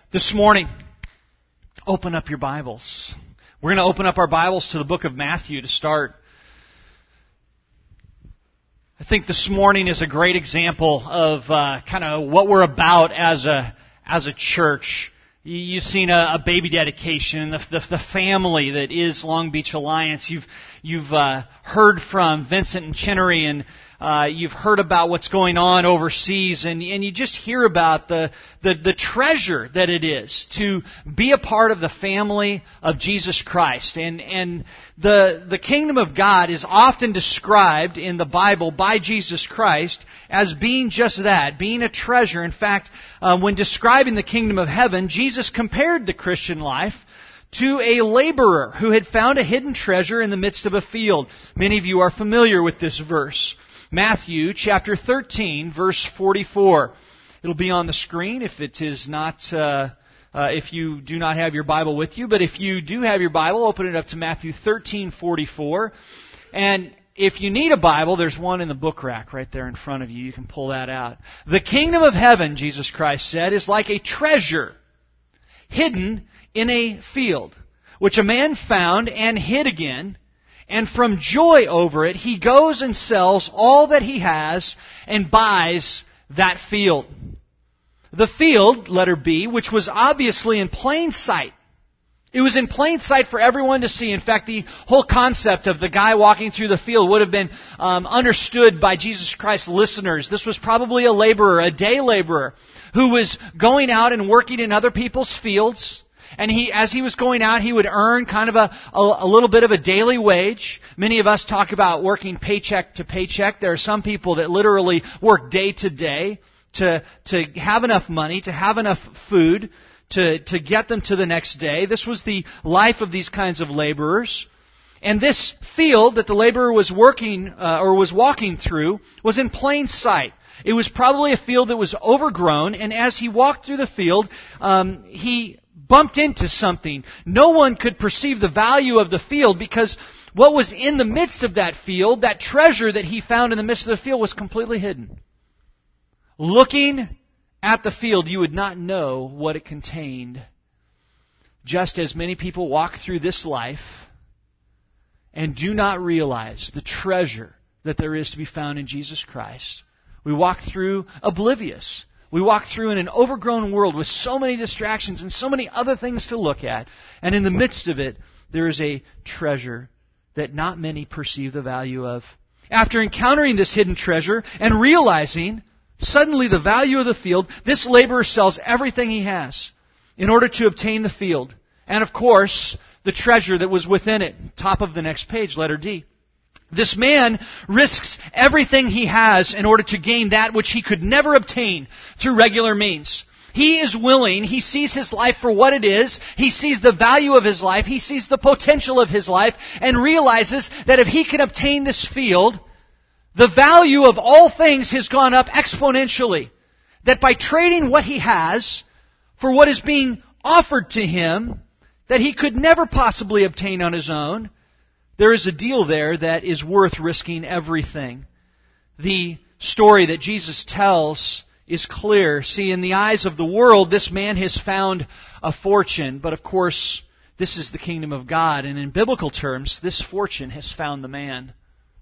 This morning, open up your Bibles. We're going to open up our Bibles to the book of Matthew to start. I think this morning is a great example of kind of what we're about as a church. You've seen a baby dedication, the family that is Long Beach Alliance. You've heard from Vincent and Chinnery, and you've heard about what's going on overseas, and you just hear about the treasure that it is to be a part of the family of Jesus Christ. And the kingdom of God is often described in the Bible by Jesus Christ as being just that, being a treasure. In fact, when describing the kingdom of heaven, Jesus compared the Christian life to a laborer who had found a hidden treasure in the midst of a field. Many of you are familiar with this verse. Matthew chapter 13, verse 44. It'll be on the screen if it is not, if you do not have your Bible with you. But if you do have your Bible, open it up to Matthew 13:44. And if you need a Bible, there's one in the book rack right there in front of you. You can pull that out. The kingdom of heaven, Jesus Christ said, is like a treasure hidden in a field, which a man found and hid again. And from joy over it, he goes and sells all that he has and buys that field. The field, letter B, which was obviously in plain sight. It was in plain sight for everyone to see. In fact, the whole concept of the guy walking through the field would have been understood by Jesus Christ's listeners. This was probably a laborer, a day laborer, who was going out and working in other people's fields. And as he was going out, he would earn kind of a little bit of a daily wage. Many of us talk about working paycheck to paycheck. There are some people that literally work day to day to have enough money, to have enough food, to get them to the next day. This was the life of these kinds of laborers. And this field that the laborer was working or was walking through was in plain sight. It was probably a field that was overgrown, and as he walked through the field, he bumped into something. No one could perceive the value of the field because what was in the midst of that field, that treasure that he found in the midst of the field, was completely hidden. Looking at the field, you would not know what it contained. Just as many people walk through this life and do not realize the treasure that there is to be found in Jesus Christ. We walk through oblivious. We walk through in an overgrown world with so many distractions and so many other things to look at. And in the midst of it, there is a treasure that not many perceive the value of. After encountering this hidden treasure and realizing suddenly the value of the field, this laborer sells everything he has in order to obtain the field. And of course, the treasure that was within it. Top of the next page, letter D. This man risks everything he has in order to gain that which he could never obtain through regular means. He is willing, he sees his life for what it is, he sees the value of his life, he sees the potential of his life, and realizes that if he can obtain this field, the value of all things has gone up exponentially. That by trading what he has for what is being offered to him, that he could never possibly obtain on his own, there is a deal there that is worth risking everything. The story that Jesus tells is clear. See, in the eyes of the world, this man has found a fortune. But of course, this is the kingdom of God. And in biblical terms, this fortune has found the man.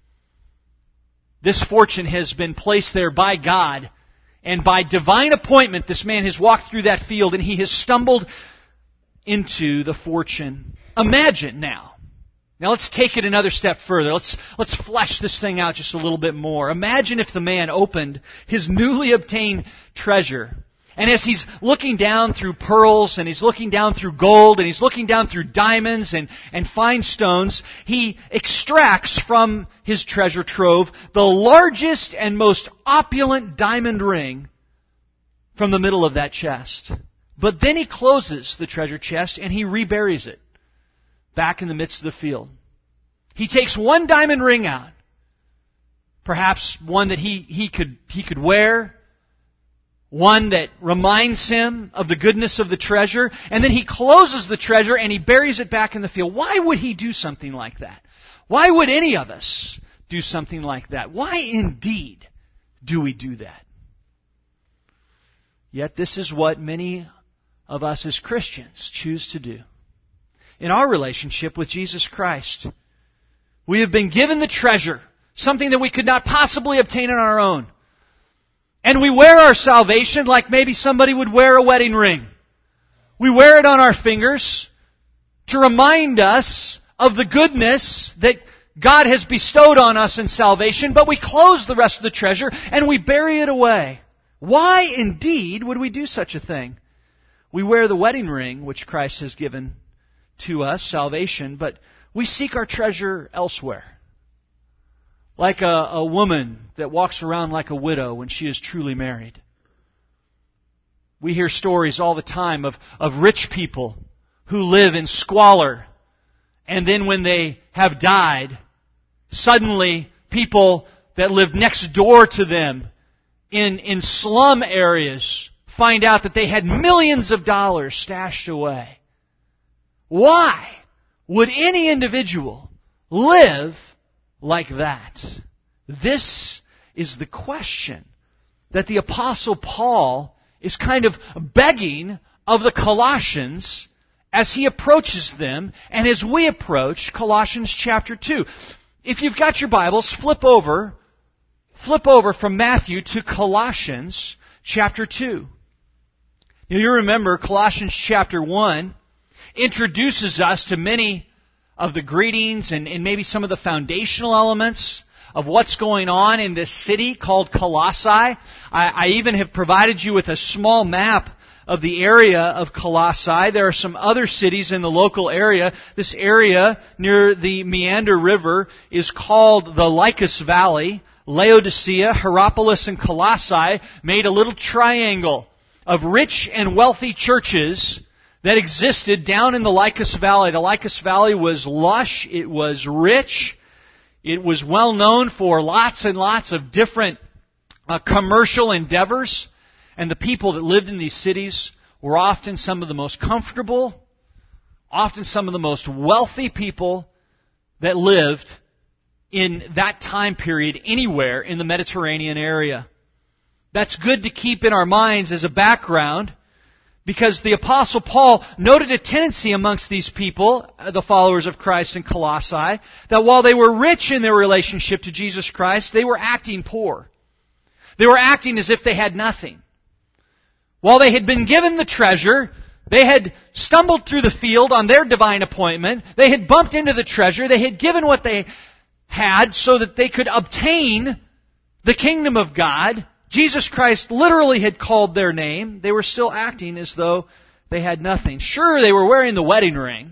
This fortune has been placed there by God. And by divine appointment, this man has walked through that field and he has stumbled into the fortune. Imagine now. Now let's take it another step further. Let's flesh this thing out just a little bit more. Imagine if the man opened his newly obtained treasure. And as he's looking down through pearls, and he's looking down through gold, and he's looking down through diamonds and fine stones, he extracts from his treasure trove the largest and most opulent diamond ring from the middle of that chest. But then he closes the treasure chest and he reburies it back in the midst of the field. He takes one diamond ring out, perhaps one that he could wear, one that reminds him of the goodness of the treasure, and then he closes the treasure and he buries it back in the field. Why would he do something like that? Why would any of us do something like that? Why indeed do we do that? Yet this is what many of us as Christians choose to do. In our relationship with Jesus Christ, we have been given the treasure, something that we could not possibly obtain on our own. And we wear our salvation like maybe somebody would wear a wedding ring. We wear it on our fingers to remind us of the goodness that God has bestowed on us in salvation, but we close the rest of the treasure and we bury it away. Why indeed would we do such a thing? We wear the wedding ring which Christ has given to us, salvation, but we seek our treasure elsewhere. Like a woman that walks around like a widow when she is truly married. We hear stories all the time of rich people who live in squalor, and then when they have died, suddenly people that live next door to them in slum areas find out that they had millions of dollars stashed away. Why would any individual live like that? This is the question that the Apostle Paul is kind of begging of the Colossians as he approaches them and as we approach Colossians chapter 2. If you've got your Bibles, flip over from Matthew to Colossians chapter 2. Now, you remember Colossians chapter 1 introduces us to many of the greetings and maybe some of the foundational elements of what's going on in this city called Colossae. I even have provided you with a small map of the area of Colossae. There are some other cities in the local area. This area near the Meander River is called the Lycus Valley. Laodicea, Hierapolis, and Colossae made a little triangle of rich and wealthy churches that existed down in the Lycus Valley. The Lycus Valley was lush. It was rich. It was well known for lots and lots of different commercial endeavors. And the people that lived in these cities were often some of the most comfortable, often some of the most wealthy people that lived in that time period anywhere in the Mediterranean area. That's good to keep in our minds as a background, because the Apostle Paul noted a tendency amongst these people, the followers of Christ in Colossae, that while they were rich in their relationship to Jesus Christ, they were acting poor. They were acting as if they had nothing. While they had been given the treasure, they had stumbled through the field on their divine appointment, they had bumped into the treasure, they had given what they had so that they could obtain the kingdom of God. Jesus Christ literally had called their name. They were still acting as though they had nothing. Sure, they were wearing the wedding ring,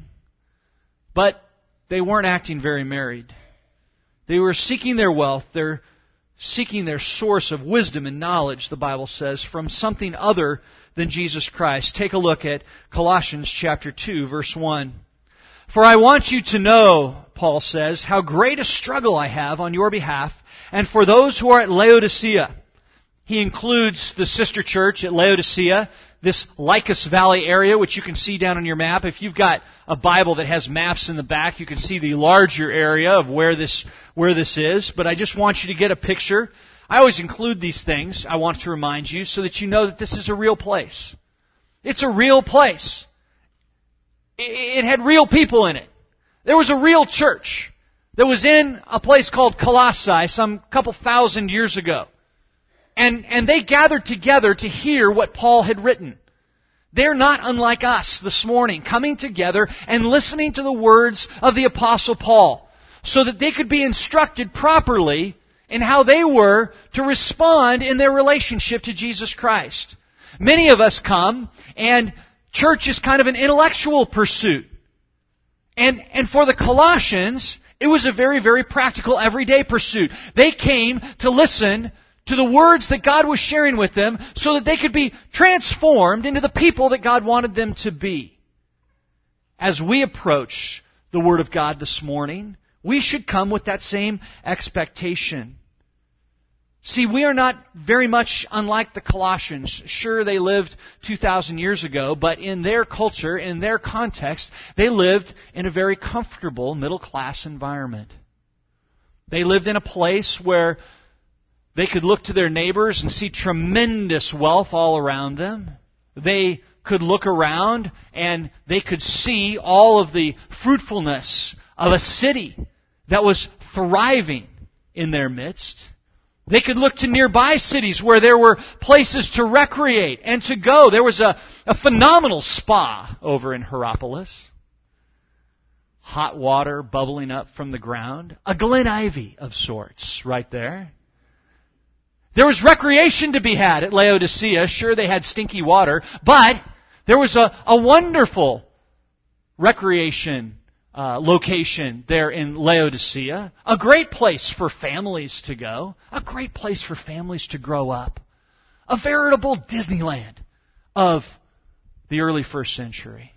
but they weren't acting very married. They were seeking their wealth. They're seeking their source of wisdom and knowledge, the Bible says, from something other than Jesus Christ. Take a look at Colossians chapter 2, verse 1. For I want you to know, Paul says, how great a struggle I have on your behalf and for those who are at Laodicea. He includes the sister church at Laodicea, this Lycus Valley area, which you can see down on your map. If you've got a Bible that has maps in the back, you can see the larger area of where this is. But I just want you to get a picture. I always include these things, I want to remind you, so that you know that this is a real place. It's a real place. It had real people in it. There was a real church that was in a place called Colossae some couple thousand years ago. And they gathered together to hear what Paul had written. They're not unlike us this morning, coming together and listening to the words of the Apostle Paul, so that they could be instructed properly in how they were to respond in their relationship to Jesus Christ. Many of us come, and church is kind of an intellectual pursuit. And for the Colossians, it was a very, very practical, everyday pursuit. They came to listen to the words that God was sharing with them so that they could be transformed into the people that God wanted them to be. As we approach the Word of God this morning, we should come with that same expectation. See, we are not very much unlike the Colossians. Sure, they lived 2,000 years ago, but in their culture, in their context, they lived in a very comfortable middle-class environment. They lived in a place where they could look to their neighbors and see tremendous wealth all around them. They could look around and they could see all of the fruitfulness of a city that was thriving in their midst. They could look to nearby cities where there were places to recreate and to go. There was a phenomenal spa over in Hierapolis. Hot water bubbling up from the ground. A Glen Ivy of sorts right there. There was recreation to be had at Laodicea. Sure, they had stinky water, but there was a wonderful recreation location there in Laodicea. A great place for families to go. A great place for families to grow up. A veritable Disneyland of the early first century.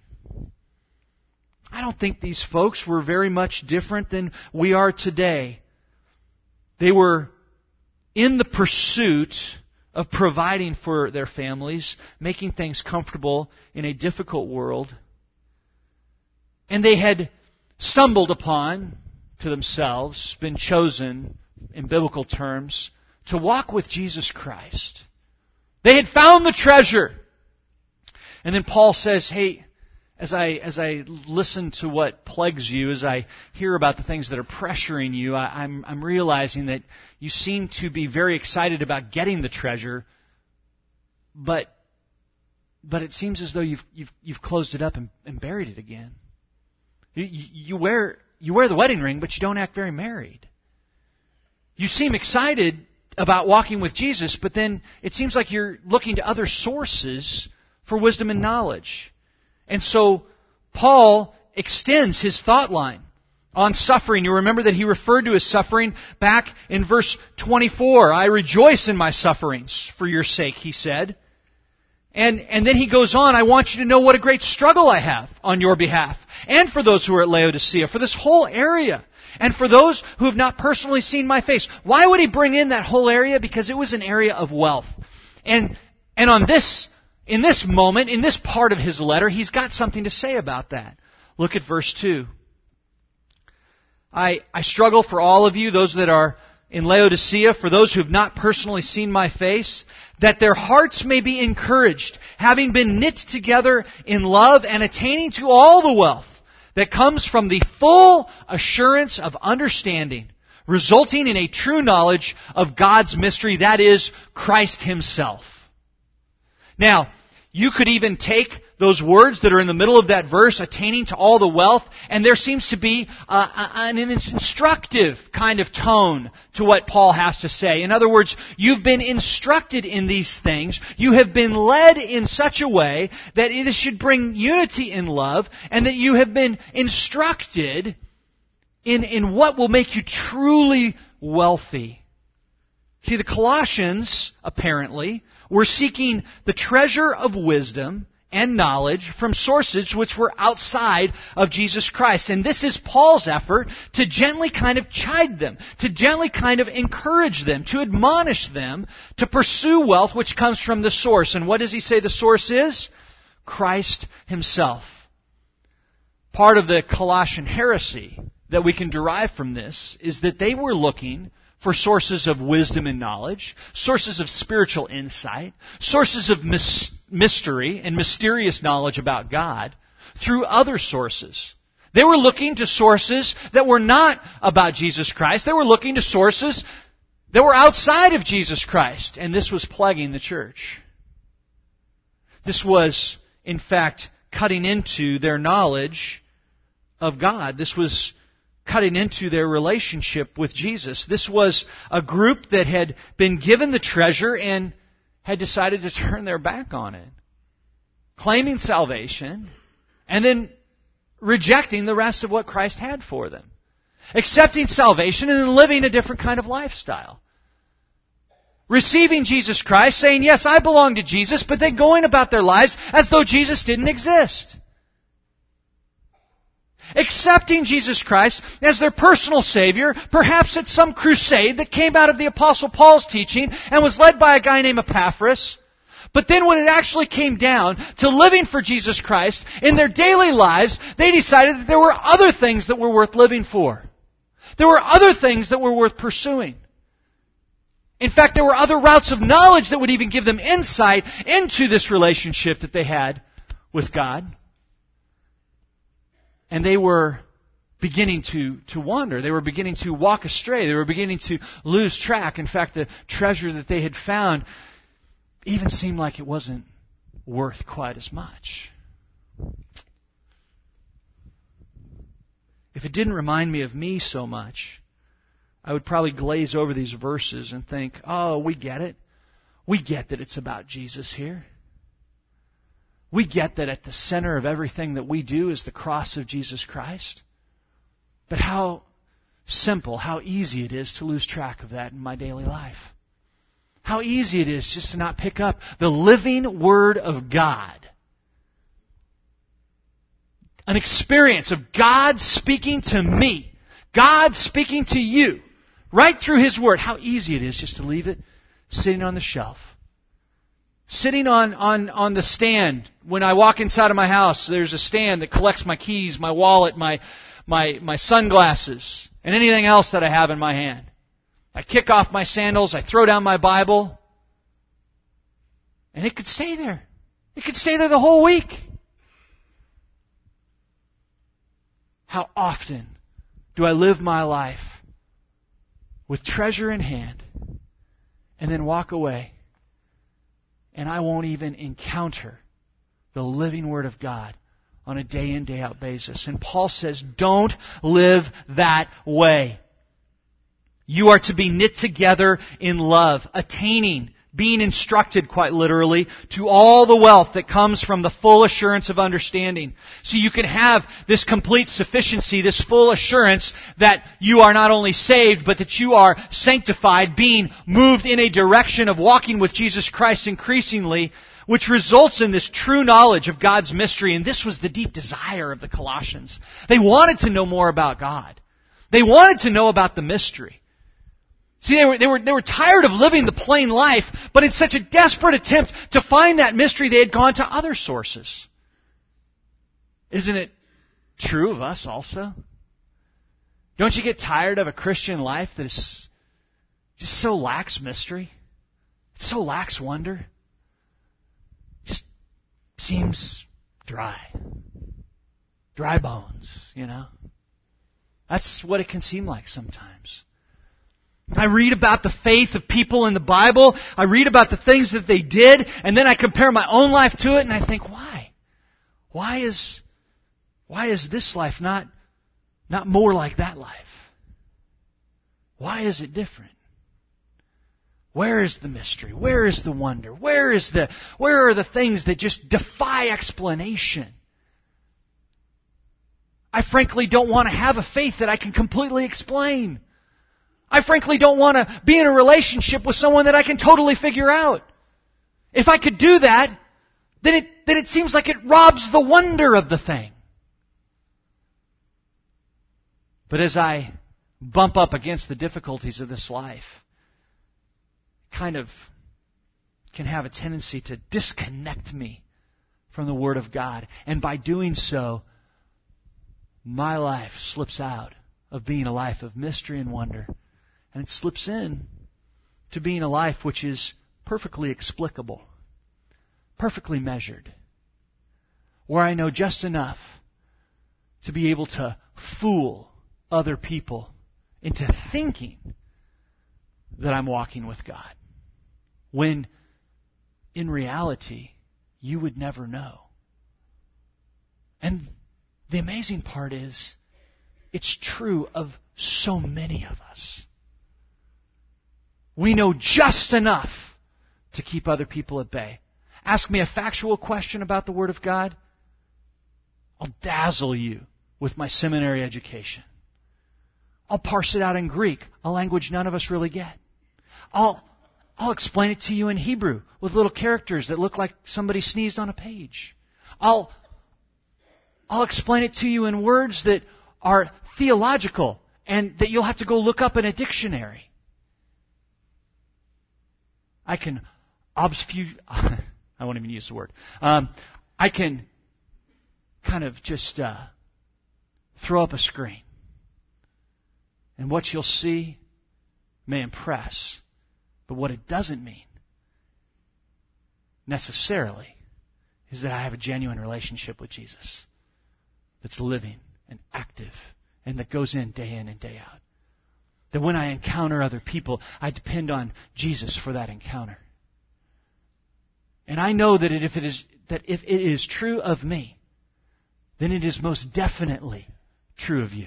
I don't think these folks were very much different than we are today. They were in the pursuit of providing for their families, making things comfortable in a difficult world. And they had stumbled upon to themselves, been chosen in biblical terms, to walk with Jesus Christ. They had found the treasure. And then Paul says, hey, as I listen to what plagues you, as I hear about the things that are pressuring you, I'm realizing that you seem to be very excited about getting the treasure, but it seems as though you've closed it up and buried it again. You wear the wedding ring, but you don't act very married. You seem excited about walking with Jesus, but then it seems like you're looking to other sources for wisdom and knowledge. And so Paul extends his thought line on suffering. You remember that he referred to his suffering back in verse 24. I rejoice in my sufferings for your sake, he said. And then he goes on, I want you to know what a great struggle I have on your behalf, and for those who are at Laodicea, for this whole area, and for those who have not personally seen my face. Why would he bring in that whole area? Because it was an area of wealth. And on this, in this moment, in this part of his letter, he's got something to say about that. Look at verse 2. I struggle for all of you, those that are in Laodicea, for those who have not personally seen my face, that their hearts may be encouraged, having been knit together in love and attaining to all the wealth that comes from the full assurance of understanding, resulting in a true knowledge of God's mystery, that is, Christ Himself. Now, you could even take those words that are in the middle of that verse, attaining to all the wealth, and there seems to be an instructive kind of tone to what Paul has to say. In other words, you've been instructed in these things. You have been led in such a way that it should bring unity in love, and that you have been instructed in what will make you truly wealthy. See, the Colossians, apparently, were seeking the treasure of wisdom and knowledge from sources which were outside of Jesus Christ. And this is Paul's effort to gently kind of chide them, to gently kind of encourage them, to admonish them to pursue wealth which comes from the source. And what does he say the source is? Christ Himself. Part of the Colossian heresy that we can derive from this is that they were looking for sources of wisdom and knowledge, sources of spiritual insight, sources of mystery and mysterious knowledge about God through other sources. They were looking to sources that were not about Jesus Christ. They were looking to sources that were outside of Jesus Christ. And this was plaguing the church. This was, in fact, cutting into their knowledge of God. This was cutting into their relationship with Jesus. This was a group that had been given the treasure and had decided to turn their back on it, claiming salvation and then rejecting the rest of what Christ had for them, accepting salvation and then living a different kind of lifestyle, receiving Jesus Christ, saying, yes, I belong to Jesus, but then going about their lives as though Jesus didn't exist. Accepting Jesus Christ as their personal Savior, perhaps at some crusade that came out of the Apostle Paul's teaching and was led by a guy named Epaphras. But then when it actually came down to living for Jesus Christ in their daily lives, they decided that there were other things that were worth living for. There were other things that were worth pursuing. In fact, there were other routes of knowledge that would even give them insight into this relationship that they had with God. And they were beginning to wander. They were beginning to walk astray. They were beginning to lose track. In fact, the treasure that they had found even seemed like it wasn't worth quite as much. If it didn't remind me of me so much, I would probably glaze over these verses and think, oh, we get it. We get that it's about Jesus here. We get that at the center of everything that we do is the cross of Jesus Christ. But how simple, how easy it is to lose track of that in my daily life. How easy it is just to not pick up the living Word of God. An experience of God speaking to me, God speaking to you, right through His Word. How easy it is just to leave it sitting on the shelf. Sitting on the stand. When I walk inside of my house, there's a stand that collects my keys, my wallet, my sunglasses, and anything else that I have in my hand. I kick off my sandals, I throw down my Bible, and it could stay there. It could stay there the whole week. How often do I live my life with treasure in hand and then walk away, and I won't even encounter the living Word of God on a day in, day out basis? And Paul says, don't live that way. You are to be knit together in love, attaining, being instructed, quite literally, to all the wealth that comes from the full assurance of understanding. So you can have this complete sufficiency, this full assurance that you are not only saved, but that you are sanctified, being moved in a direction of walking with Jesus Christ increasingly, which results in this true knowledge of God's mystery. And this was the deep desire of the Colossians. They wanted to know more about God. They wanted to know about the mystery. See, they were tired of living the plain life, but in such a desperate attempt to find that mystery, they had gone to other sources. Isn't it true of us also? Don't you get tired of a Christian life that is just so lacks mystery? It so lacks wonder? Just seems dry. Dry bones, you know? That's what it can seem like sometimes. I read about the faith of people in the Bible. I read about the things that they did, and then I compare my own life to it, and I think, why? Why is this life not more like that life? Why is it different? Where is the mystery? Where is the wonder? Where are the things that just defy explanation? I frankly don't want to have a faith that I can completely explain. I frankly don't want to be in a relationship with someone that I can totally figure out. If I could do that, then it seems like it robs the wonder of the thing. But as I bump up against the difficulties of this life, kind of can have a tendency to disconnect me from the Word of God. And by doing so, my life slips out of being a life of mystery and wonder. And it slips in to being a life which is perfectly explicable, perfectly measured, where I know just enough to be able to fool other people into thinking that I'm walking with God, when in reality you would never know. And the amazing part is, it's true of so many of us. We know just enough to keep other people at bay. Ask me a factual question about the Word of God, I'll dazzle you with my seminary education. I'll parse it out in Greek, a language none of us really get. I'll explain it to you in Hebrew with little characters that look like somebody sneezed on a page. I'll explain it to you in words that are theological and that you'll have to go look up in a dictionary. I can I won't even use the word. I can kind of just throw up a screen. And what you'll see may impress, but what it doesn't mean necessarily is that I have a genuine relationship with Jesus that's living and active and that goes in and day out. That when I encounter other people, I depend on Jesus for that encounter. And I know that if it is true of me, then it is most definitely true of you.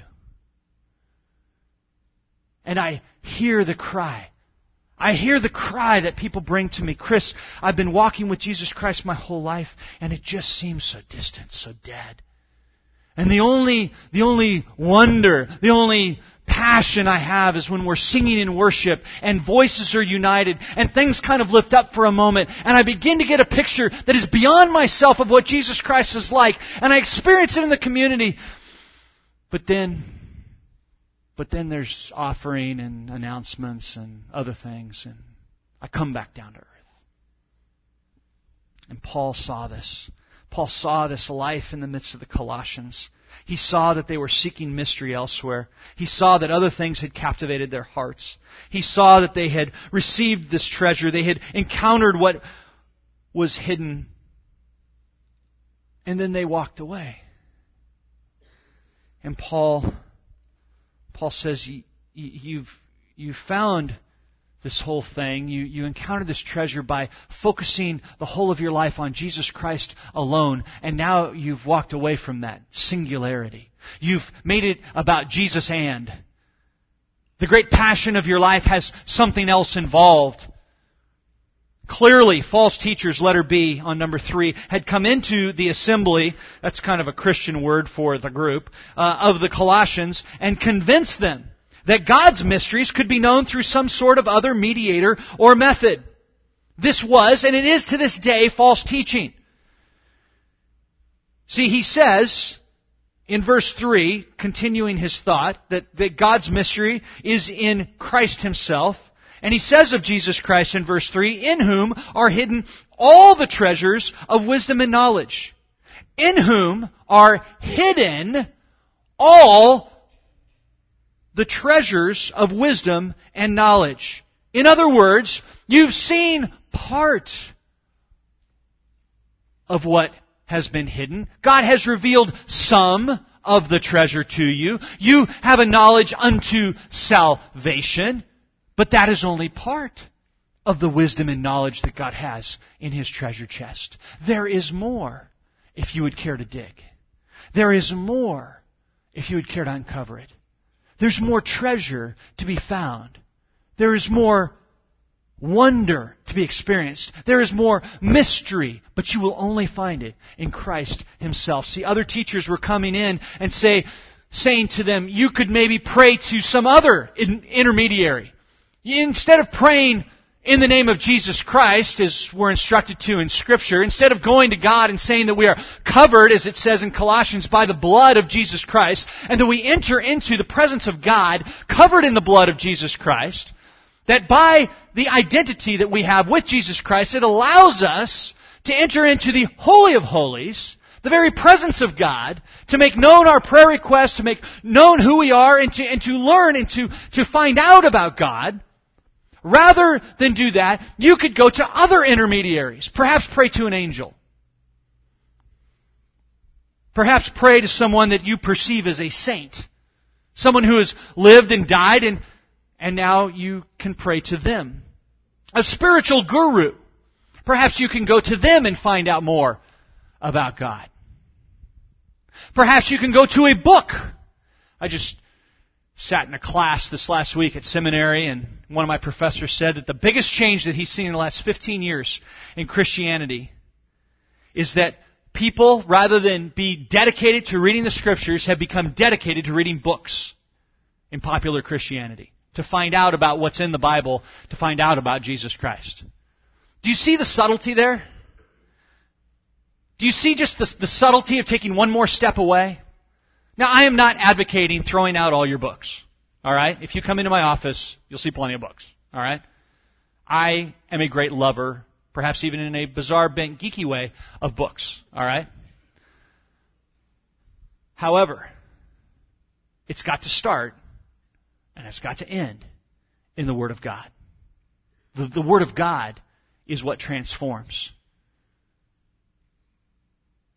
And I hear the cry. I hear the cry that people bring to me. Chris, I've been walking with Jesus Christ my whole life, and it just seems so distant, so dead. And the only wonder, the only passion I have is when we're singing in worship and voices are united and things kind of lift up for a moment and I begin to get a picture that is beyond myself of what Jesus Christ is like, and I experience it in the community. But then there's offering and announcements and other things, and I come back down to earth. And Paul saw this. Paul saw this life in the midst of the Colossians. He saw that they were seeking mystery elsewhere. He saw that other things had captivated their hearts. He saw that they had received this treasure. They had encountered what was hidden. And then they walked away. And Paul says, you've found this whole thing. You encountered this treasure by focusing the whole of your life on Jesus Christ alone. And now you've walked away from that singularity. You've made it about Jesus and. The great passion of your life has something else involved. Clearly, false teachers, letter B on number 3, had come into the assembly, that's kind of a Christian word for the group, of the Colossians, and convinced them that God's mysteries could be known through some sort of other mediator or method. This was, and it is to this day, false teaching. See, he says in verse 3, continuing his thought, that God's mystery is in Christ Himself. And he says of Jesus Christ in verse 3, in whom are hidden all the treasures of wisdom and knowledge. In whom are hidden all the treasures of wisdom and knowledge. In other words, you've seen part of what has been hidden. God has revealed some of the treasure to you. You have a knowledge unto salvation. But that is only part of the wisdom and knowledge that God has in His treasure chest. There is more if you would care to dig. There is more if you would care to uncover it. There's more treasure to be found. There is more wonder to be experienced. There is more mystery, but you will only find it in Christ Himself. See, other teachers were coming in and saying to them, you could maybe pray to some other intermediary. Instead of praying in the name of Jesus Christ, as we're instructed to in Scripture, instead of going to God and saying that we are covered, as it says in Colossians, by the blood of Jesus Christ, and that we enter into the presence of God covered in the blood of Jesus Christ, that by the identity that we have with Jesus Christ, it allows us to enter into the Holy of Holies, the very presence of God, to make known our prayer requests, to make known who we are, and to learn and to find out about God. Rather than do that, you could go to other intermediaries. Perhaps pray to an angel. Perhaps pray to someone that you perceive as a saint. Someone who has lived and died, and now you can pray to them. A spiritual guru. Perhaps you can go to them and find out more about God. Perhaps you can go to a book. I just sat in a class this last week at seminary, and one of my professors said that the biggest change that he's seen in the last 15 years in Christianity is that people, rather than be dedicated to reading the Scriptures, have become dedicated to reading books in popular Christianity, to find out about what's in the Bible, to find out about Jesus Christ. Do you see the subtlety there? Do you see just the subtlety of taking one more step away? Now, I am not advocating throwing out all your books. All right? If you come into my office, you'll see plenty of books. All right? I am a great lover, perhaps even in a bizarre, bent, geeky way, of books. All right? However, it's got to start and it's got to end in the Word of God. The Word of God is what transforms.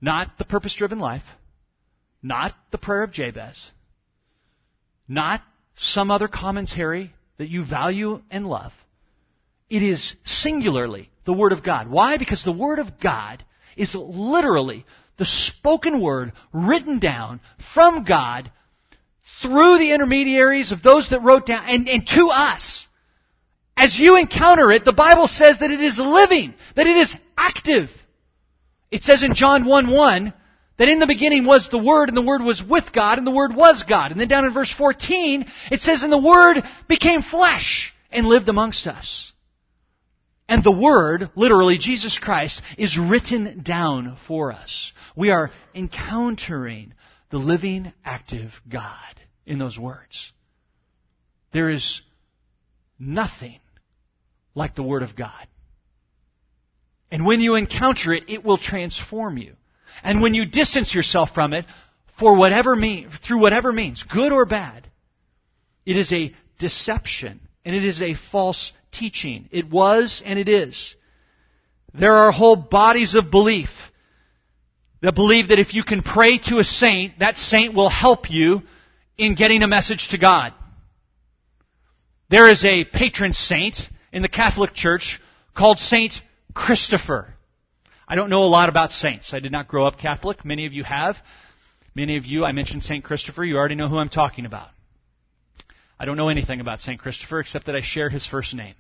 Not the purpose-driven life. Not the prayer of Jabez. Not some other commentary that you value and love. It is singularly the Word of God. Why? Because the Word of God is literally the spoken word written down from God through the intermediaries of those that wrote down and to us. As you encounter it, the Bible says that it is living, that it is active. It says in John 1:1 that in the beginning was the Word, and the Word was with God, and the Word was God. And then down in verse 14, it says, and the Word became flesh and lived amongst us. And the Word, literally Jesus Christ, is written down for us. We are encountering the living, active God in those words. There is nothing like the Word of God. And when you encounter it, it will transform you. And when you distance yourself from it, through whatever means, good or bad, it is a deception and it is a false teaching. It was and it is. There are whole bodies of belief that believe that if you can pray to a saint, that saint will help you in getting a message to God. There is a patron saint in the Catholic Church called Saint Christopher. I don't know a lot about saints. I did not grow up Catholic. Many of you have. Many of you, I mentioned Saint Christopher, you already know who I'm talking about. I don't know anything about Saint Christopher except that I share his first name.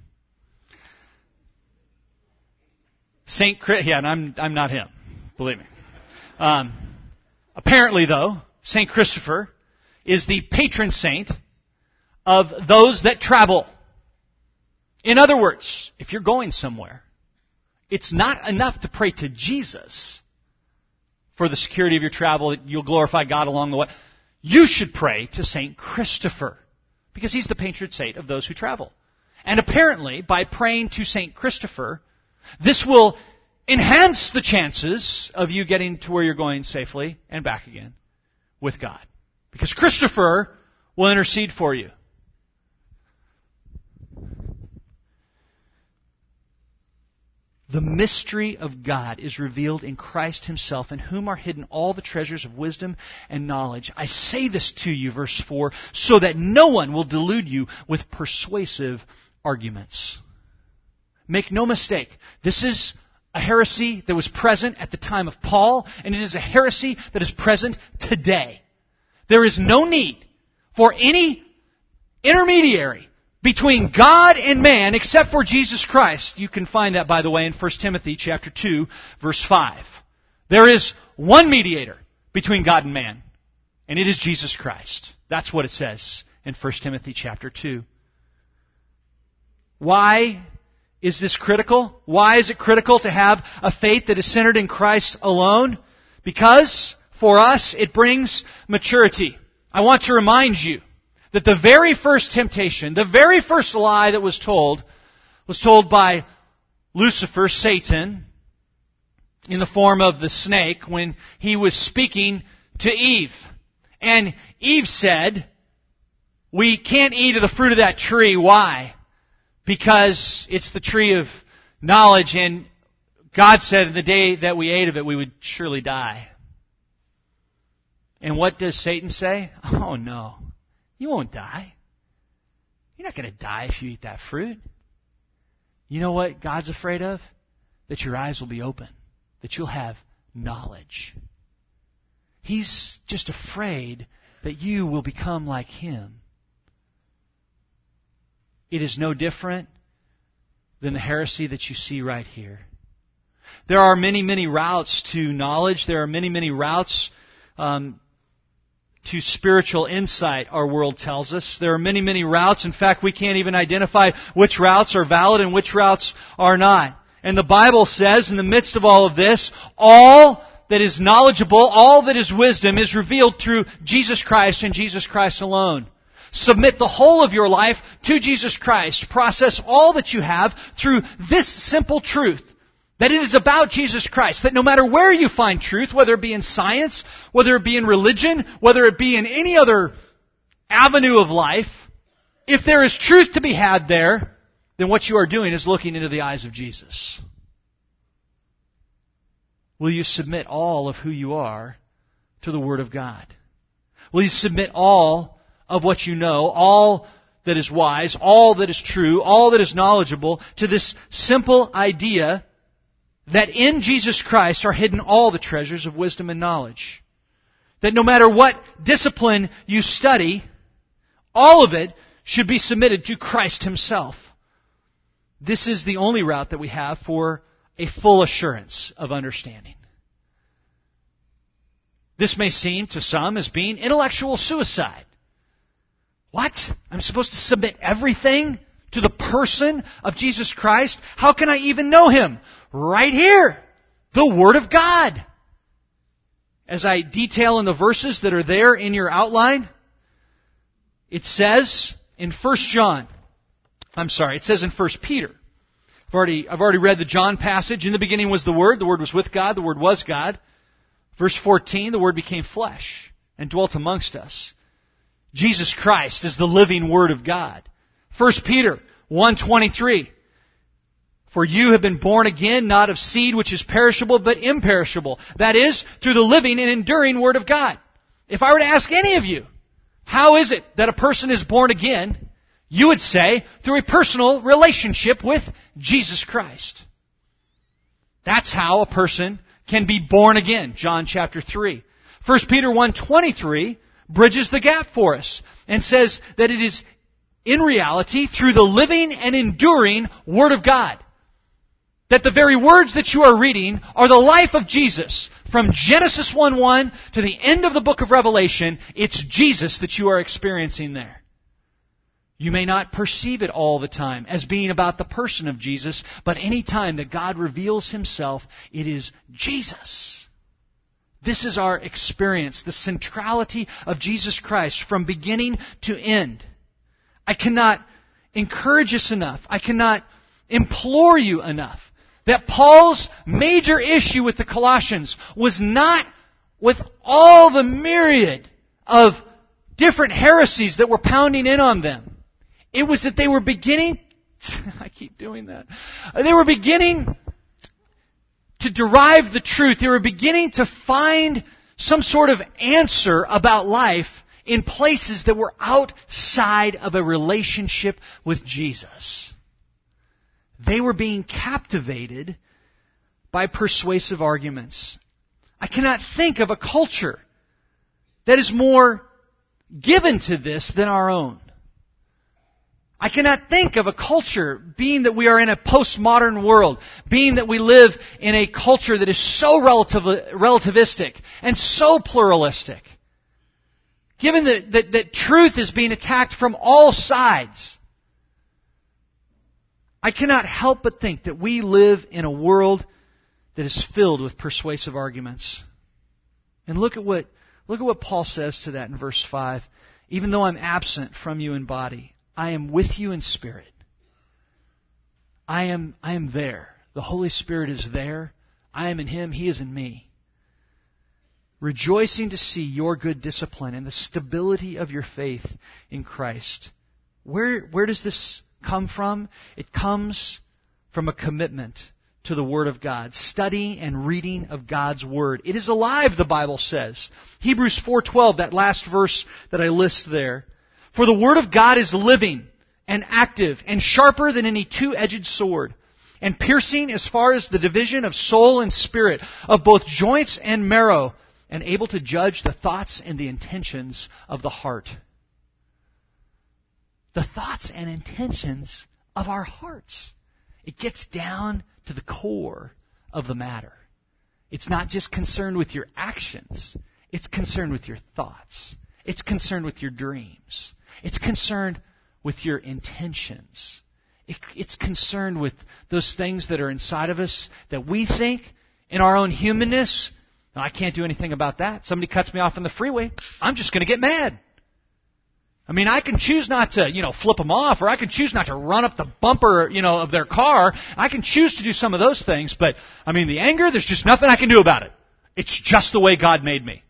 And I'm not him, believe me. Apparently, though, Saint Christopher is the patron saint of those that travel. In other words, if you're going somewhere, it's not enough to pray to Jesus for the security of your travel, that you'll glorify God along the way. You should pray to Saint Christopher, because he's the patron saint of those who travel. And apparently, by praying to Saint Christopher, this will enhance the chances of you getting to where you're going safely and back again with God. Because Christopher will intercede for you. The mystery of God is revealed in Christ Himself, in whom are hidden all the treasures of wisdom and knowledge. I say this to you, verse 4, so that no one will delude you with persuasive arguments. Make no mistake, this is a heresy that was present at the time of Paul, and it is a heresy that is present today. There is no need for any intermediary between God and man except for Jesus Christ. You can find that, by the way, in 1 Timothy chapter 2, verse 5. There is one mediator between God and man, and it is Jesus Christ. That's what it says in 1 Timothy chapter 2. Why is this critical? Why is it critical to have a faith that is centered in Christ alone? Because for us it brings maturity. I want to remind you that the very first temptation, the very first lie that was told by Lucifer, Satan, in the form of the snake when he was speaking to Eve. And Eve said, we can't eat of the fruit of that tree. Why? Because it's the tree of knowledge, and God said the day that we ate of it, we would surely die. And what does Satan say? Oh no. You won't die. You're not going to die if you eat that fruit. You know what God's afraid of? That your eyes will be open. That you'll have knowledge. He's just afraid that you will become like Him. It is no different than the heresy that you see right here. There are many, many routes to knowledge. There are many, many routes to spiritual insight, our world tells us. There are many, many routes. In fact, we can't even identify which routes are valid and which routes are not. And the Bible says, in the midst of all of this, all that is knowledgeable, all that is wisdom is revealed through Jesus Christ and Jesus Christ alone. Submit the whole of your life to Jesus Christ. Process all that you have through this simple truth. That it is about Jesus Christ. That no matter where you find truth, whether it be in science, whether it be in religion, whether it be in any other avenue of life, if there is truth to be had there, then what you are doing is looking into the eyes of Jesus. Will you submit all of who you are to the Word of God? Will you submit all of what you know, all that is wise, all that is true, all that is knowledgeable, to this simple idea that in Jesus Christ are hidden all the treasures of wisdom and knowledge? That no matter what discipline you study, all of it should be submitted to Christ Himself. This is the only route that we have for a full assurance of understanding. This may seem to some as being intellectual suicide. What? I'm supposed to submit everything to the person of Jesus Christ? How can I even know Him? Right here, the Word of God. As I detail in the verses that are there in your outline, it says in 1 Peter. I've already read the John passage. In the beginning was the Word was with God, the Word was God. Verse 14, the Word became flesh and dwelt amongst us. Jesus Christ is the living Word of God. 1 Peter 1:23. For you have been born again, not of seed which is perishable, but imperishable. That is, through the living and enduring Word of God. If I were to ask any of you, how is it that a person is born again? You would say, through a personal relationship with Jesus Christ. That's how a person can be born again. John chapter 3. 1 Peter 1:23 bridges the gap for us and says that it is in reality through the living and enduring Word of God. That the very words that you are reading are the life of Jesus. From Genesis 1:1 to the end of the book of Revelation, it's Jesus that you are experiencing there. You may not perceive it all the time as being about the person of Jesus, but any time that God reveals Himself, it is Jesus. This is our experience, the centrality of Jesus Christ from beginning to end. I cannot encourage us enough. I cannot implore you enough that Paul's major issue with the Colossians was not with all the myriad of different heresies that were pounding in on them. It was that they were beginning, I keep doing that, they were beginning to derive the truth. They were beginning to find some sort of answer about life in places that were outside of a relationship with Jesus. They were being captivated by persuasive arguments. I cannot think of a culture that is more given to this than our own. I cannot think of a culture, being that we are in a postmodern world, being that we live in a culture that is so relativistic and so pluralistic, given that truth is being attacked from all sides. I cannot help but think that we live in a world that is filled with persuasive arguments. And look at what Paul says to that in verse 5. Even though I'm absent from you in body, I am with you in spirit. I am there. The Holy Spirit is there. I am in Him. He is in me. Rejoicing to see your good discipline and the stability of your faith in Christ. Where does this come from? It comes from a commitment to the Word of God. Study and reading of God's Word. It is alive, the Bible says. Hebrews 4:12, that last verse that I list there. For the Word of God is living and active and sharper than any two-edged sword, and piercing as far as the division of soul and spirit, of both joints and marrow, and able to judge the thoughts and the intentions of the heart. The thoughts and intentions of our hearts. It gets down to the core of the matter. It's not just concerned with your actions. It's concerned with your thoughts. It's concerned with your dreams. It's concerned with your intentions. It's concerned with those things that are inside of us that we think in our own humanness, no, I can't do anything about that. Somebody cuts me off on the freeway, I'm just going to get mad. I mean, I can choose not to, flip them off, or I can choose not to run up the bumper, of their car. I can choose to do some of those things, but, the anger, there's just nothing I can do about it. It's just the way God made me.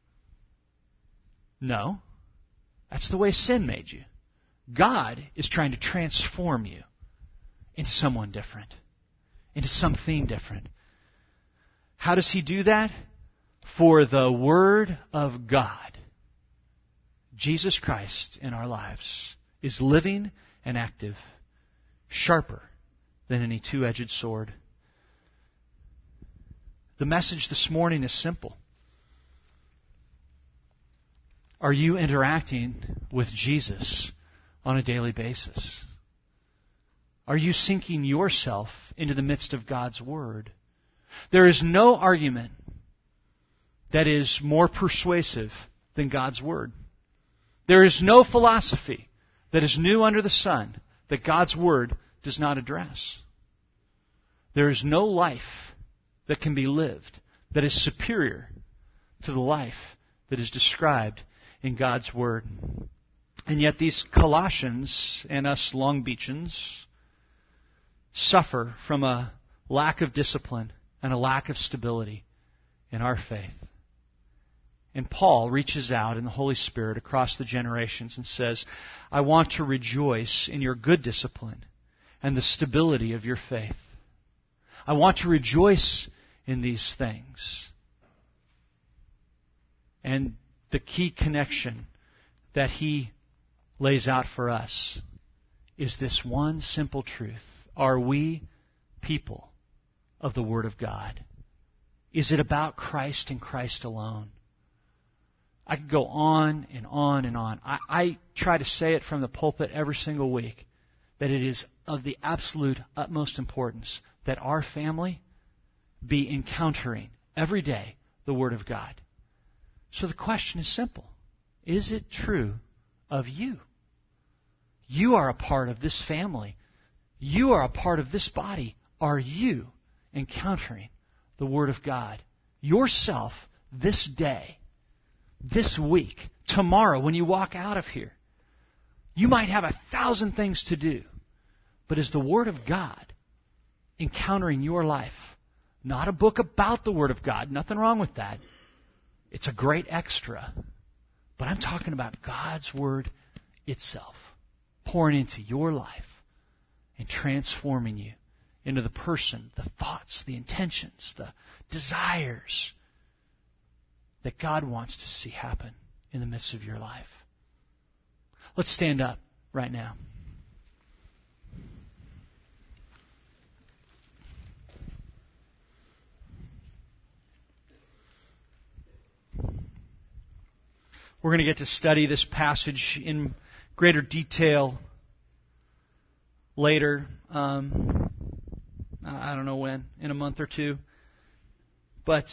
No. That's the way sin made you. God is trying to transform you into someone different, into something different. How does He do that? For the Word of God, Jesus Christ in our lives, is living and active, sharper than any two-edged sword. The message this morning is simple. Are you interacting with Jesus on a daily basis? Are you sinking yourself into the midst of God's Word? There is no argument that is more persuasive than God's Word. There is no philosophy that is new under the sun that God's Word does not address. There is no life that can be lived that is superior to the life that is described in God's Word. And yet these Colossians and us Long Beachans suffer from a lack of discipline and a lack of stability in our faith. And Paul reaches out in the Holy Spirit across the generations and says, I want to rejoice in your good discipline and the stability of your faith. I want to rejoice in these things. And the key connection that he lays out for us is this one simple truth. Are we people of the Word of God? Is it about Christ and Christ alone? I could go on and on and on. I try to say it from the pulpit every single week that it is of the absolute utmost importance that our family be encountering every day the Word of God. So the question is simple. Is it true of you? You are a part of this family. You are a part of this body. Are you encountering the Word of God yourself this day, this week, tomorrow when you walk out of here? You might have 1,000 things to do, but is the Word of God encountering your life? Not a book about the Word of God. Nothing wrong with that. It's a great extra. But I'm talking about God's Word itself pouring into your life and transforming you into the person, the thoughts, the intentions, the desires that God wants to see happen in the midst of your life. Let's stand up right now. We're going to get to study this passage in greater detail later. I don't know when, in a month or two. But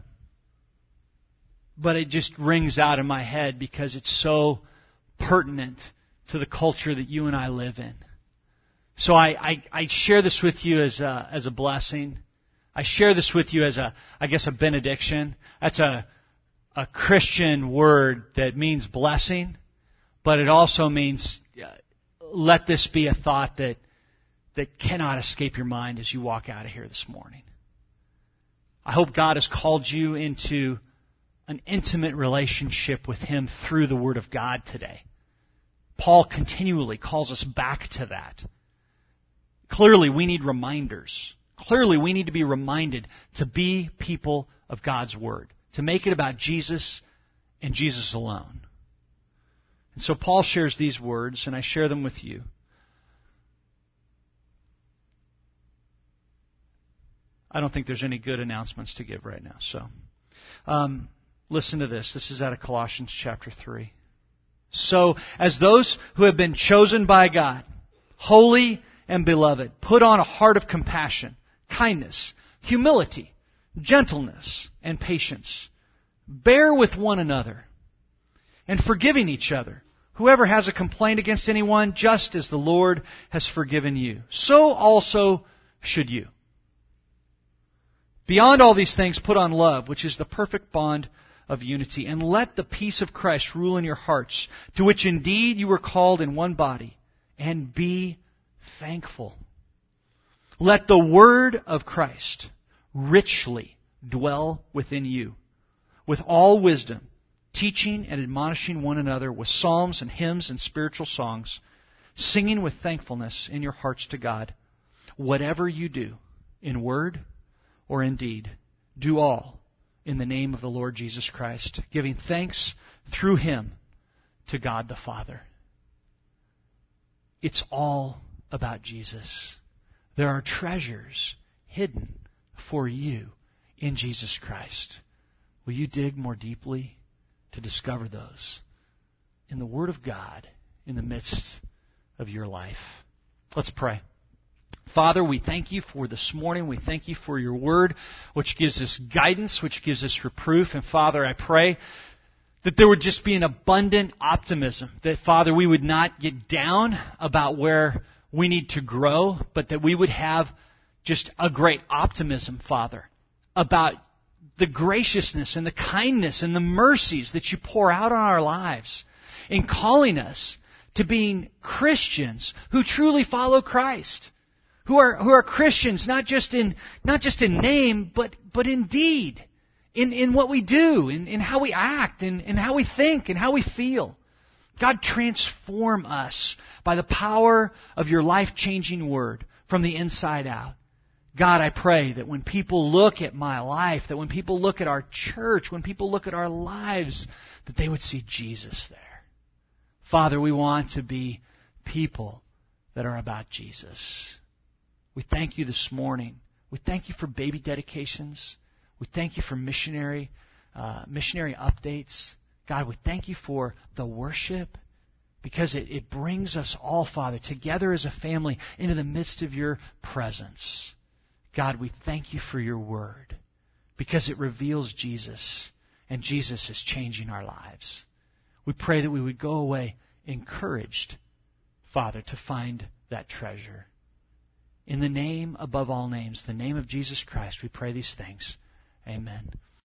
it just rings out in my head because it's so pertinent to the culture that you and I live in. So I share this with you as a blessing. I share this with you as a benediction. That's a Christian word that means blessing, but it also means let this be a thought that cannot escape your mind as you walk out of here this morning. I hope God has called you into an intimate relationship with Him through the Word of God today. Paul continually calls us back to that. Clearly, we need reminders. Clearly, we need to be reminded to be people of God's Word, to make it about Jesus and Jesus alone. And so Paul shares these words, and I share them with you. I don't think there's any good announcements to give right now. So, listen to this. This is out of Colossians chapter 3. So, as those who have been chosen by God, holy and beloved, put on a heart of compassion, kindness, humility, gentleness, and patience. Bear with one another, and forgiving each other. Whoever has a complaint against anyone, just as the Lord has forgiven you, so also should you. Beyond all these things, put on love, which is the perfect bond of unity. And let the peace of Christ rule in your hearts, to which indeed you were called in one body. And be thankful. Let the word of Christ richly dwell within you, with all wisdom, teaching and admonishing one another with psalms and hymns and spiritual songs, singing with thankfulness in your hearts to God. Whatever you do, in word or in deed, do all in the name of the Lord Jesus Christ, giving thanks through Him to God the Father. It's all about Jesus. There are treasures hidden for you in Jesus Christ. Will you dig more deeply to discover those in the Word of God in the midst of your life? Let's pray. Father, we thank you for this morning. We thank you for your Word, which gives us guidance, which gives us reproof. And Father, I pray that there would just be an abundant optimism. That, Father, we would not get down about where we need to grow, but that we would have just a great optimism, Father, about the graciousness and the kindness and the mercies that you pour out on our lives in calling us to being Christians who truly follow Christ, who are Christians not just in name, but in deed, in what we do, in how we act, in how we think, and how we feel. God, transform us by the power of your life-changing Word from the inside out. God, I pray that when people look at my life, that when people look at our church, when people look at our lives, that they would see Jesus there. Father, we want to be people that are about Jesus. We thank you this morning. We thank you for baby dedications. We thank you for missionary updates. God, we thank you for the worship, because it brings us all, Father, together as a family into the midst of your presence. God, we thank you for your Word, because it reveals Jesus, and Jesus is changing our lives. We pray that we would go away encouraged, Father, to find that treasure. In the name above all names, the name of Jesus Christ, we pray these things. Amen.